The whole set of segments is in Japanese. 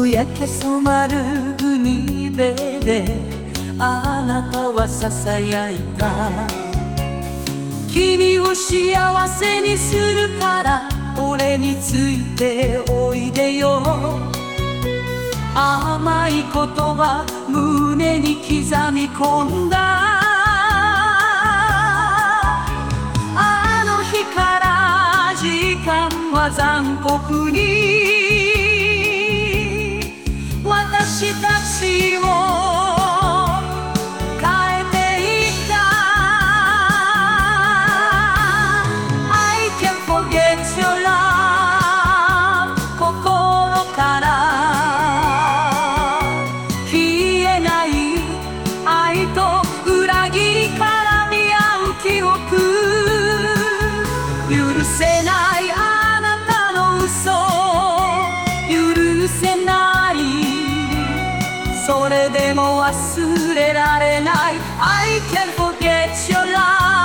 焼け染まる海辺であなたはささやいた。君を幸せにするから俺についておいでよ。甘い言葉胸に刻み込んだ。あの日から時間は残酷に私たちを変えていった。 I can't forget your love 心から消えない愛と裏切り絡み合う記憶。許せないあなたの嘘許せない。それでも忘れられない I can't forget your love。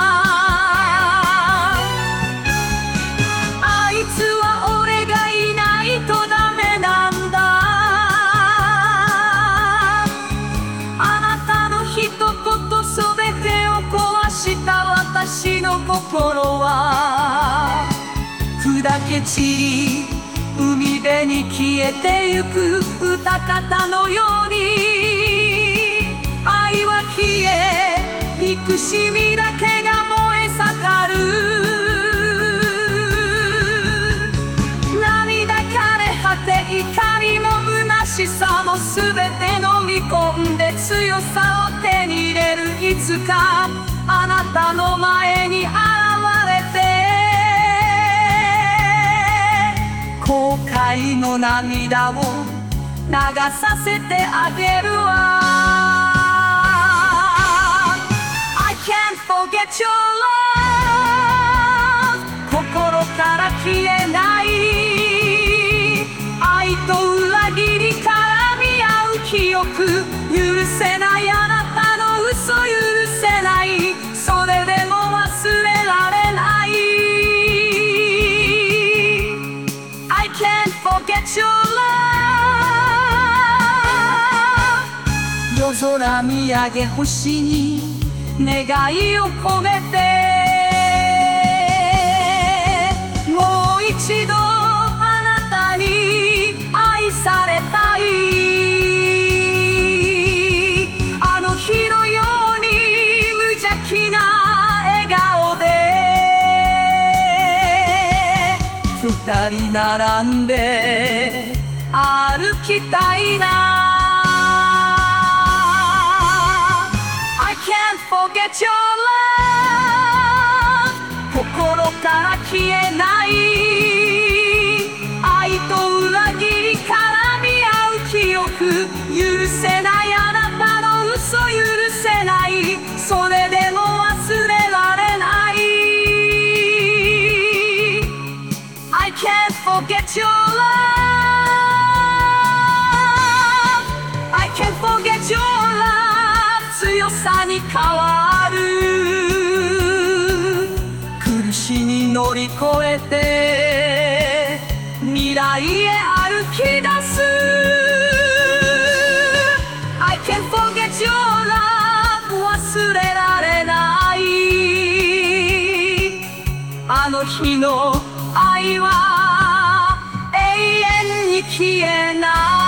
あいつは俺がいないとダメなんだ。あなたの一言全てを壊した私の心は砕け散り海辺に消えてゆく歌方のように愛は消え憎しみだけが燃え盛る。涙枯れ果て怒りも虚しさも全て飲み込んで強さを手に入れる。いつかあなたの前に現れて後悔の涙を流させてあげるわ。 I can't forget your love 心から消えない愛と裏切り絡み合う記憶。許せないあなたの嘘許せないそれでも忘れられない。Forget your love 夜空見上げ星に願いを込めてもう一度あなたに愛されたい。あの日のように無邪気な笑顔で二人並んで歩きたいな。 I can't forget your love 心から消えない愛と裏切り絡み合う記憶。許せないあなたの嘘許せないそれでも忘れられない。I can't forget your love I can't forget your love 強さに変わる。苦しみ乗り越えて未来へ歩き出す。 I can't forget your love 忘れられないあの日の愛は永遠に消えない。